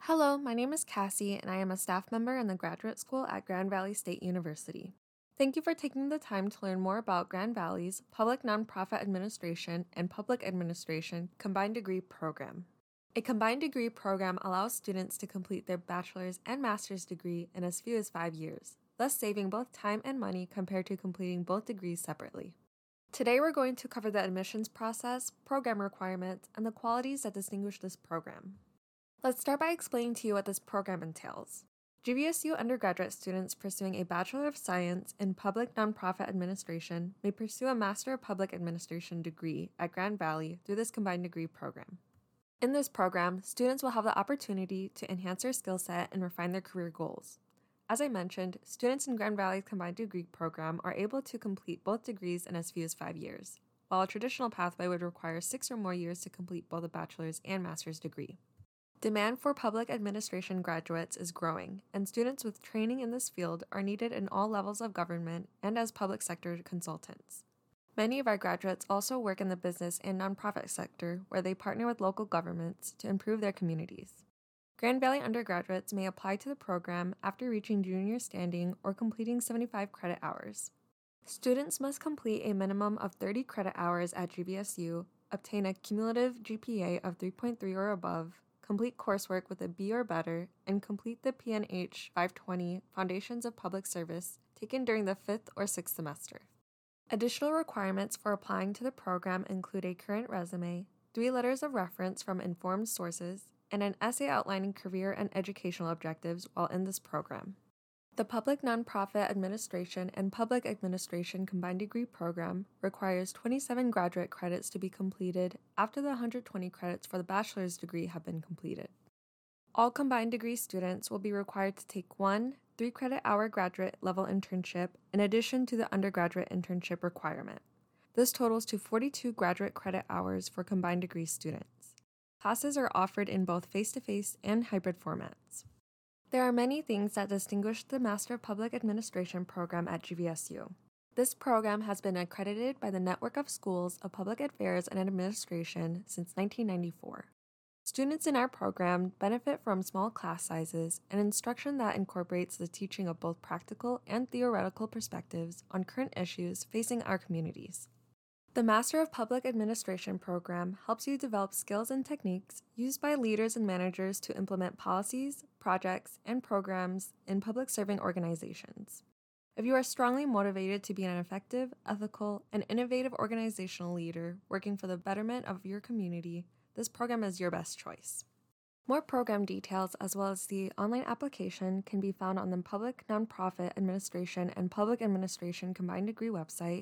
Hello, my name is Cassie, and I am a staff member in the graduate school at Grand Valley State University. Thank you for taking the time to learn more about Grand Valley's Public Nonprofit Administration and Public Administration Combined Degree Program. A combined degree program allows students to complete their bachelor's and master's degree in as few as 5 years, thus saving both time and money compared to completing both degrees separately. Today we're going to cover the admissions process, program requirements, and the qualities that distinguish this program. Let's start by explaining to you what this program entails. GVSU undergraduate students pursuing a Bachelor of Science in Public Nonprofit Administration may pursue a Master of Public Administration degree at Grand Valley through this combined degree program. In this program, students will have the opportunity to enhance their skill set and refine their career goals. As I mentioned, students in Grand Valley's combined degree program are able to complete both degrees in as few as 5 years, while a traditional pathway would require 6 or more years to complete both a bachelor's and master's degree. Demand for public administration graduates is growing, and students with training in this field are needed in all levels of government and as public sector consultants. Many of our graduates also work in the business and nonprofit sector, where they partner with local governments to improve their communities. Grand Valley undergraduates may apply to the program after reaching junior standing or completing 75 credit hours. Students must complete a minimum of 30 credit hours at GVSU, obtain a cumulative GPA of 3.3 or above, complete coursework with a B or better, and complete the PNH 520 Foundations of Public Service taken during the 5th or 6th semester. Additional requirements for applying to the program include a current resume, 3 letters of reference from informed sources, and an essay outlining career and educational objectives while in this program. The Public Nonprofit Administration and Public Administration Combined Degree Program requires 27 graduate credits to be completed after the 120 credits for the bachelor's degree have been completed. All combined degree students will be required to take one 3-credit-hour graduate level internship in addition to the undergraduate internship requirement. This totals to 42 graduate credit hours for combined degree students. Classes are offered in both face-to-face and hybrid formats. There are many things that distinguish the Master of Public Administration program at GVSU. This program has been accredited by the Network of Schools of Public Affairs and Administration since 1994. Students in our program benefit from small class sizes and instruction that incorporates the teaching of both practical and theoretical perspectives on current issues facing our communities. The Master of Public Administration program helps you develop skills and techniques used by leaders and managers to implement policies, projects, and programs in public serving organizations. If you are strongly motivated to be an effective, ethical, and innovative organizational leader working for the betterment of your community, this program is your best choice. More program details, as well as the online application, can be found on the Public Nonprofit Administration and Public Administration Combined Degree website,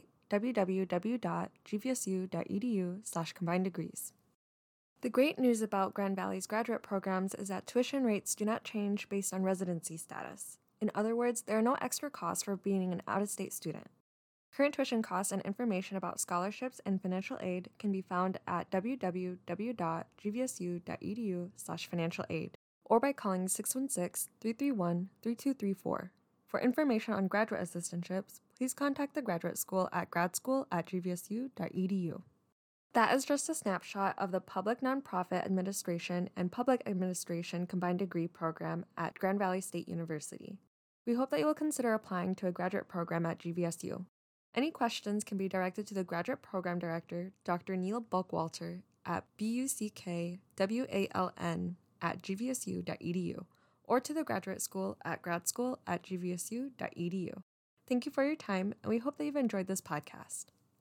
www.gvsu.edu/combined degrees. The great news about Grand Valley's graduate programs is that tuition rates do not change based on residency status. In other words, there are no extra costs for being an out-of-state student. Current tuition costs and information about scholarships and financial aid can be found at www.gvsu.edu/financial aid or by calling 616-331-3234. For information on graduate assistantships, please contact the graduate school at gradschool@gvsu.edu. That is just a snapshot of the Public Nonprofit Administration and Public Administration Combined Degree Program at Grand Valley State University. We hope that you will consider applying to a graduate program at GVSU. Any questions can be directed to the Graduate Program Director, Dr. Neil Buckwalter, at buckwaln@gvsu.edu, or to the Graduate School at gradschool@gvsu.edu. Thank you for your time, and we hope that you've enjoyed this podcast.